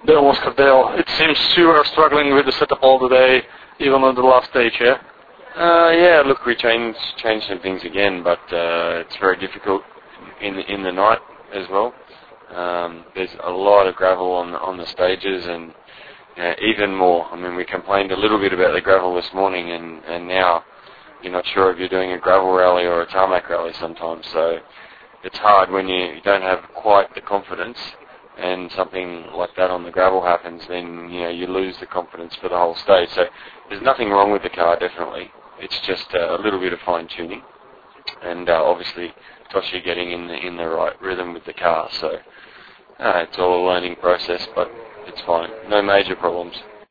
Oscar Dale. It seems you are struggling with the setup all the day, even on the last stage, yeah? Yeah, look, we changed some things again, but it's very difficult in the night as well. There's a lot of gravel on the stages, and even more. I mean, we complained a little bit about the gravel this morning, and now you're not sure if you're doing a gravel rally or a tarmac rally sometimes. So it's hard when you don't have quite the confidence, and something like that on the gravel happens, then you lose the confidence for the whole stage. So there's nothing wrong with the car, definitely. It's just a little bit of fine tuning, and obviously Toshi getting in the right rhythm with the car. So it's all a learning process, but it's fine. No major problems.